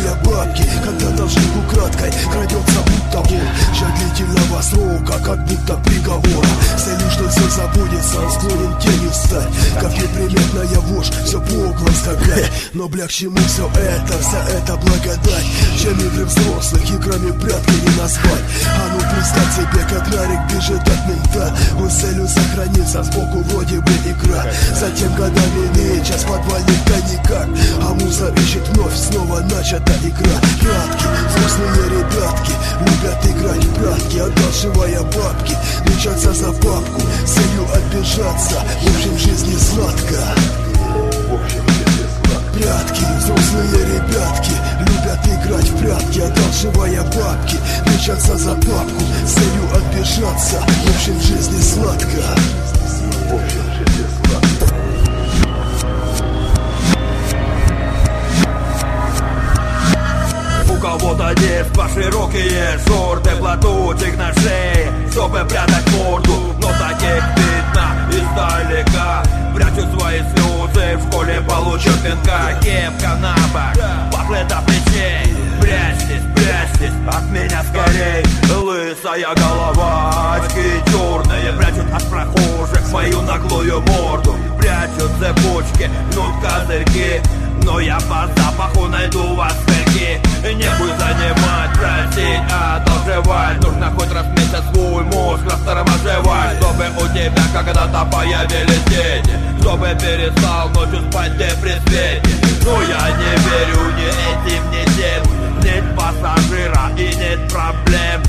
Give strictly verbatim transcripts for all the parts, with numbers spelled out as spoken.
своя бабки, когда должник украдкой крадется будто вор. Ждет длительного срока, как будто приговора. С целью, что все забудется, он склонен тенью стать. Как неприметная вошь, все по углам скакать. Но бля, к чему все это, вся эта благодать? Чем игры взрослых играми прятки не назвать? А ну представь себе, как Нарик бежит от мента. Он с целью сохраниться, сбоку вроде бы игра. Затем годами иные, час подвальника никак. А мусор ищет вновь, снова начата игра. Прятки, взрослые ребятки любят играть в прятки, одалживая бабки, мчатся за папку, с целью отбежаться. В общем, жизнь не сладко. Прятки, взрослые ребятки любят играть в прятки, одалживая бабки, мчатся за папку, с целью отбежаться. В общем, жизнь не сладко. В общем, жизнь не сладко. У кого-то детства широкие шорты, платочек на шее, чтобы прятать морду. Но таких видно издалека, прячут свои слезы, в школе получат пинка. Кепка на бок, патлы до плечей, прячьтесь, прячьтесь от меня скорей. Лысая голова, очки черные, прячут от прохожих мою наглую морду. Прячут цепочки, гнут козырьки, но я по запаху найду вас скольки. Не будь занимать, просить, одолжевать. Нужно хоть раз в месяц свой мозг растормаживать, чтобы у тебя когда-то появились дети, чтобы перестал ночью спать где при свете. Но я не верю ни этим, ни тем. Нет пассажира и нет проблем.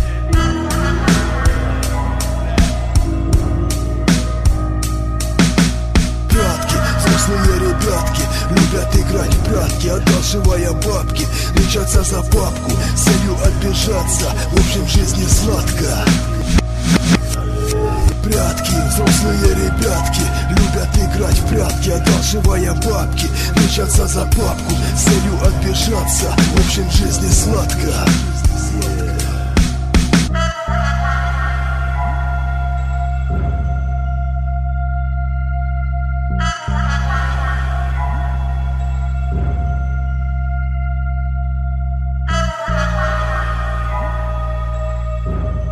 Взрослые ребятки любят играть в прятки, одалживая бабки, мчатся за папку, с целью отбежаться. В общем, жизнь не сладко. Прятки, взрослые ребятки любят играть в прятки, одалживая бабки, мчатся за папку, с целью отбежаться. В общем, жизнь не сладко.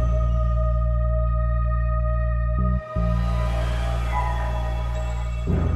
Yeah.